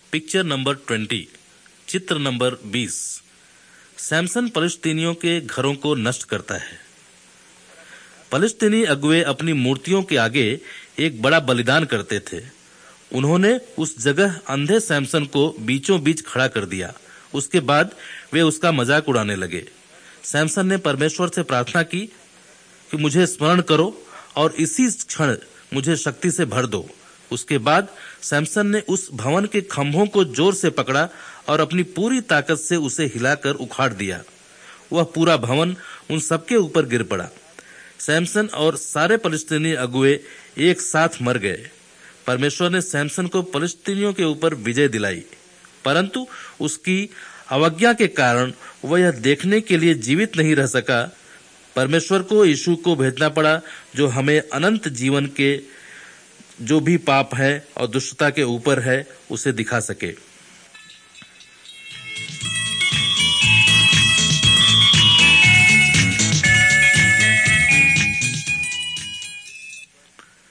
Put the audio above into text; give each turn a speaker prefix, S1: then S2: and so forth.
S1: Picture number 20, चित्र number 20। Samson फलिस्तीनियों के घरों को नष्ट करता है। फलिस्तीनी अगुए अपनी मूर्तियों के आगे एक बड़ा बलिदान करते थे। उन्होंने उस जगह अंधे सैमसन को बीचों बीच खड़ा कर दिया। उसके बाद वे उसका मजाक उड़ाने लगे। सैमसन ने परमेश्वर से प्रार्थना की कि मुझे स्मरण करो और इसी क्षण मुझे शक्ति से भर दो। उसके बाद सैमसन ने उस भवन के खंभों को जोर से पकड़ा और अपनी पूरी ताकत से उसे हिलाकर उखाड़ दिया। वह पूरा भवन उन सबके ऊपर गिर पड़ा। सैमसन और सारे फलिस्तीनी अगुए एक साथ मर गए। परमेश्वर ने सैमसन को फलिस्तीनियों के ऊपर विजय दिलाई, परंतु उसकी अवज्ञा के कारण वह यह देखने के लिए जीवित नहीं रह सका। परमेश्वर को यीशु को भेजना पड़ा, जो हमें अनंत जीवन के जो भी पाप है और दुष्टता के ऊपर है उसे दिखा सके।